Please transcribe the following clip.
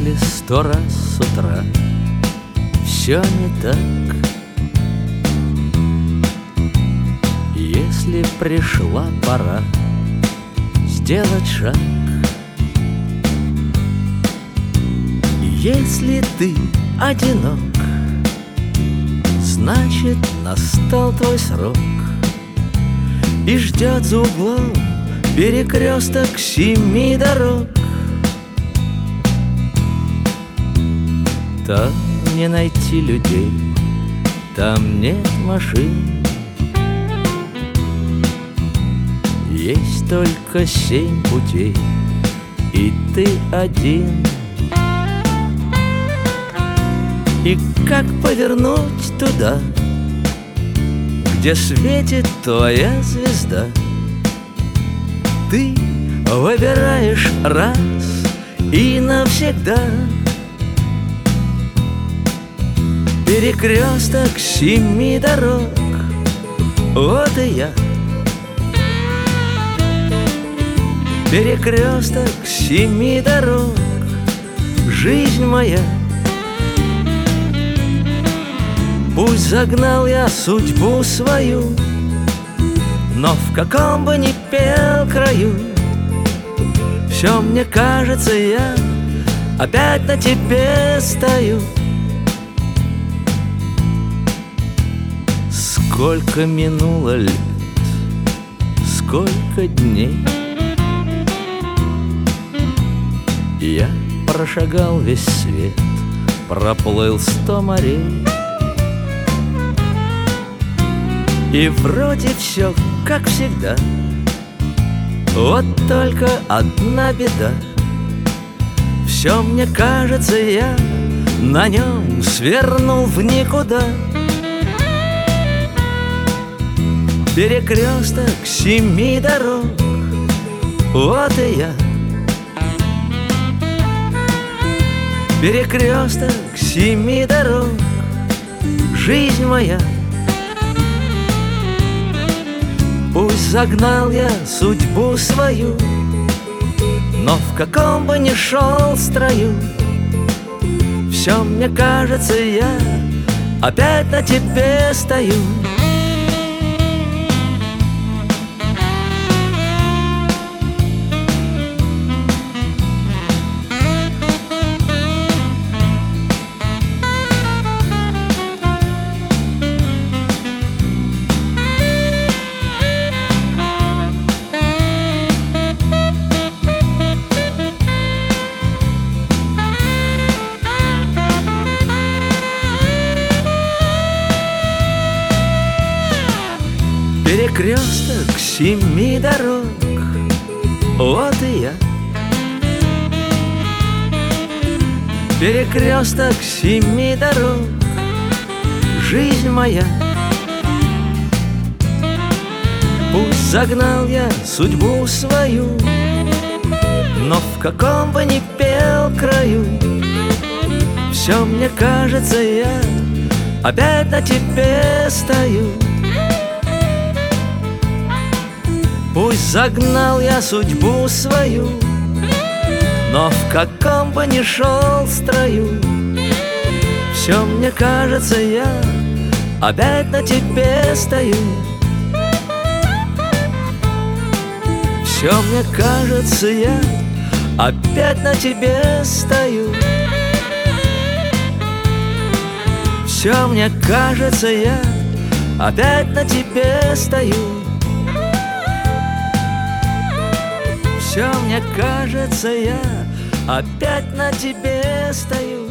Если 100 раз с утра все не так, если пришла пора сделать шаг, если ты одинок, значит настал твой срок, и ждет за углом перекресток 7 дорог. Там не найти людей, там нет машин, есть только 7 путей, и ты один. И как повернуть туда, где светит твоя звезда? Ты выбираешь раз и навсегда. Перекресток 7 дорог, вот и я. Перекресток 7 дорог, жизнь моя. Пусть загнал я судьбу свою, но в каком бы ни пел краю, все мне кажется, я опять на тебе стою. Сколько минуло лет, сколько дней, я прошагал весь свет, проплыл 100 морей. И вроде все как всегда, вот только одна беда. Все мне кажется, я на нем свернул в никуда. Перекресток 7 дорог, вот и я. Перекресток 7 дорог, жизнь моя. Пусть загнал я судьбу свою, но в каком бы ни шел строю, все мне кажется, я опять на тебе стою. Перекресток 7 дорог, вот и я. Перекресток 7 дорог, жизнь моя. Пусть загнал я судьбу свою, но в каком бы ни пел краю, все мне кажется, я опять на тебе стою. Пусть загнал я судьбу свою, но в каком бы ни шел строю, все мне кажется, я опять на тебе стою. Все мне кажется, я опять на тебе стою. Все мне кажется, я опять на тебе стою. Все мне кажется, я опять на тебе стою.